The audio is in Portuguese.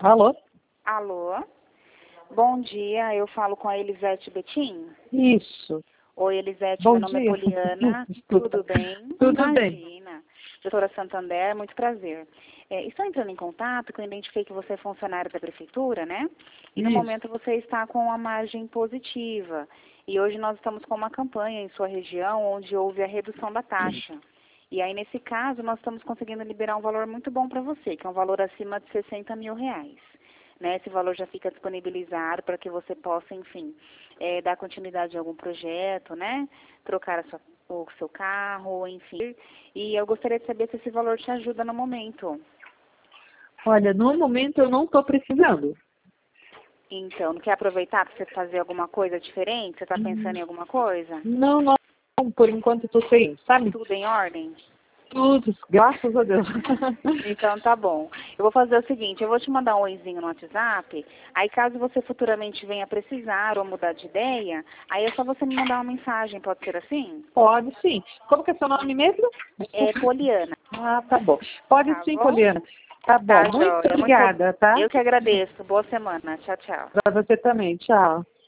Alô? Alô? Bom dia, eu falo com a Elisete Betim. Isso. Oi, Elisete, Bom meu nome dia. é Poliana. Tudo bem? Tudo bem. Imagina. Doutora Santander, muito prazer. Estou entrando em contato, porque eu identifiquei que você é funcionária da prefeitura, né? E no Isso. momento você está com uma margem positiva. E hoje nós estamos com uma campanha em sua região onde houve a redução da taxa. E aí, nesse caso, nós estamos conseguindo liberar um valor muito bom para você, que é um valor acima de R$60 mil. Né? Esse valor já fica disponibilizado para que você possa, enfim, dar continuidade a algum projeto, né? Trocar o seu carro, enfim. E eu gostaria de saber se esse valor te ajuda no momento. Olha, no momento eu não estou precisando. Então, não quer aproveitar para você fazer alguma coisa diferente? Você está pensando em alguma coisa? Não, por enquanto eu estou sem, sabe? Tudo em ordem? Tudo, graças a Deus. Então tá bom. Eu vou fazer o seguinte, eu vou te mandar um oizinho no WhatsApp, aí caso você futuramente venha precisar ou mudar de ideia, aí é só você me mandar uma mensagem, pode ser assim? Pode sim. Como que é seu nome mesmo? É Poliana. Ah, tá bom. Pode Tá sim, bom? Poliana. Tá bom. Tá, Muito joia. obrigada, tá? Eu que agradeço. Boa semana. Tchau, tchau. Para você também. Tchau.